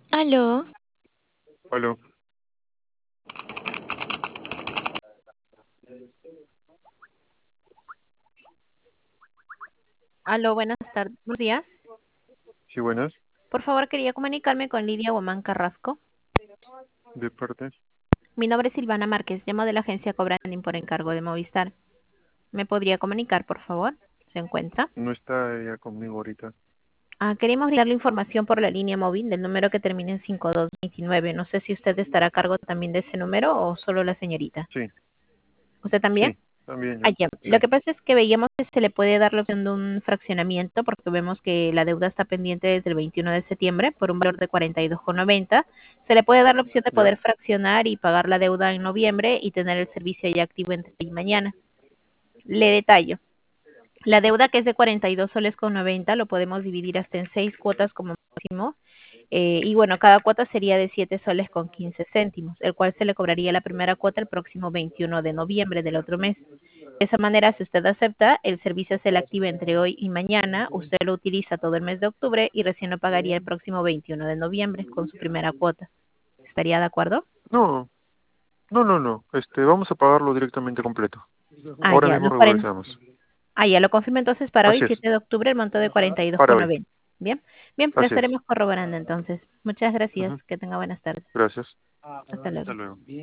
Aló, Aló, aló, buenas tardes, buenos días. sí, buenas, Por favor, quería comunicarme con Lidia Guamán Carrasco. de parte. Mi nombre es Silvana Márquez, llamo de la agencia Cobranding por encargo de Movistar. ¿Me podría comunicar, por favor? ¿Se encuentra? No está ella conmigo ahorita. Queríamos darle información por la línea móvil del número que termina en 5229. No sé si usted estará a cargo también de ese número o solo la señorita. Sí, ¿Usted también? sí, también yo. Ya. Sí, Lo que pasa es que veíamos que se le puede dar la opción de un fraccionamiento porque vemos que la deuda está pendiente desde el 21 de septiembre por un valor de 42,90. Se le puede dar la opción de ya, poder fraccionar y pagar la deuda en noviembre y tener el servicio ya activo entre hoy y mañana. Le detallo. La deuda que es de 42 soles con 90 lo podemos dividir hasta en 6 cuotas como máximo. Y bueno, cada cuota sería de 7 soles con 15 céntimos, el cual se le cobraría la primera cuota el próximo 21 de noviembre del otro mes. De esa manera, si usted acepta, el servicio se le activa entre hoy y mañana, usted lo utiliza todo el mes de octubre y recién lo pagaría el próximo 21 de noviembre con su primera cuota. ¿Estaría de acuerdo? no, no. Vamos a pagarlo directamente completo. Ahora Ya, mismo regularizamos. ya lo confirmo entonces para hoy, Así es, 7 de octubre, el monto de para hoy. 42,90. Bien, bien, lo Así es. estaremos corroborando entonces. Muchas gracias, Ujú, que tenga buenas tardes. gracias. Hasta luego. Hasta luego.